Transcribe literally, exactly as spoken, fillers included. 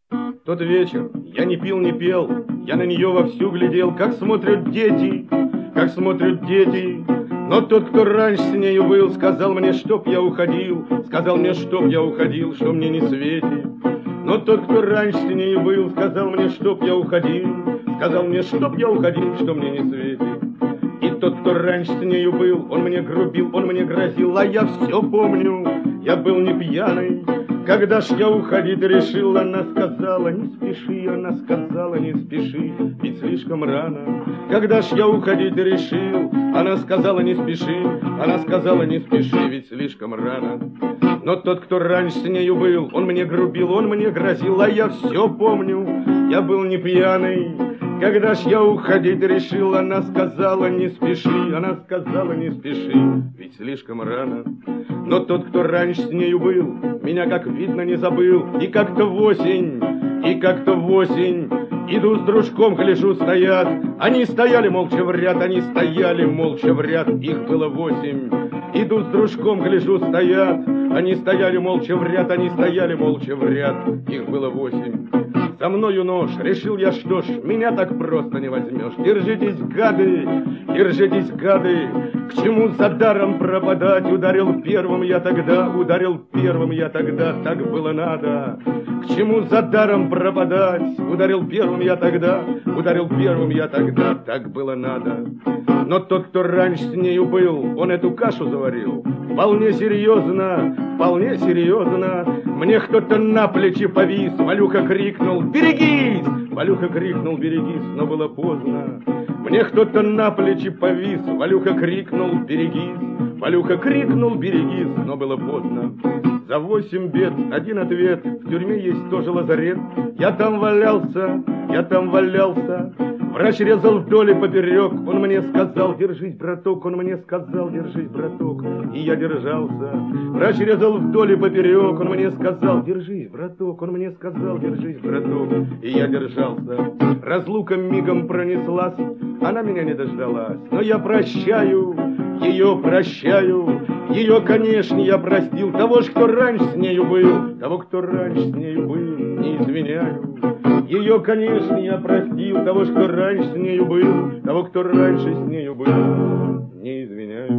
Тот вечер я не пил, не пел, я на нее вовсю глядел, как смотрят дети, как смотрят дети. Но тот, кто раньше с нею был, сказал мне, чтоб я уходил, сказал мне, чтоб я уходил, что мне не светит. Но тот, кто раньше с нею был, сказал мне, чтоб я уходил, сказал мне, чтоб я уходил, что мне не светит. И тот, кто раньше с нею был, он мне грубил, он мне грозил, а я все помню, я был не пьяный. Когда ж я уходить решил, она сказала, не спеши, она сказала, не спеши, ведь слишком рано. Когда ж я уходить решил, она сказала, не спеши, она сказала, не спеши, ведь слишком рано. Но тот, кто раньше с нею был, он мне грубил, он мне грозил, а я все помню, я был не пьяный. Когда ж я уходить решил, она сказала, не спеши, она сказала, не спеши, ведь слишком рано. Но тот, кто раньше с нею был, меня, как видно, не забыл. И как-то в осень, и как-то в осень, иду с дружком, гляжу, стоят. Они стояли молча в ряд, они стояли молча в ряд, их было восемь. Иду с дружком, гляжу, стоят. Они стояли молча в ряд, они стояли молча в ряд, их было восемь. За мною нож, решил я, что ж, меня так просто не возьмешь. Держитесь, гады, держитесь, гады, к чему за даром пропадать? Ударил первым я тогда, ударил первым я тогда, так было надо. К чему за даром пропадать? Ударил первым я тогда, ударил первым я тогда, так было надо. Но тот, кто раньше с нею был, он эту кашу заварил вполне серьезно, вполне серьезно. Мне кто-то на плечи повис, Валюха крикнул «Берегись!» Валюха крикнул «Берегись!», но было поздно. Мне кто-то на плечи повис, Валюха крикнул «Берегись!», Валюха крикнул «Берегись!», но было поздно. За восемь бед один ответ, в тюрьме есть тоже лазарет. Я там валялся, я там валялся. Врач резал вдоль и поперек, он мне сказал, держись, браток, он мне сказал, держись, браток, и я держался. Врач резал вдоль и поперек, он мне сказал, держись, браток, он мне сказал, держись, браток, и я держался. Разлука мигом пронеслась, она меня не дождалась, но я прощаю, ее прощаю, ее, конечно, я простил, того ж, кто раньше с нею был, того, кто раньше с нею был, не извиняю. Ее, конечно, я простил, того, кто раньше с нею был, того, кто раньше с нею был, не извиняю.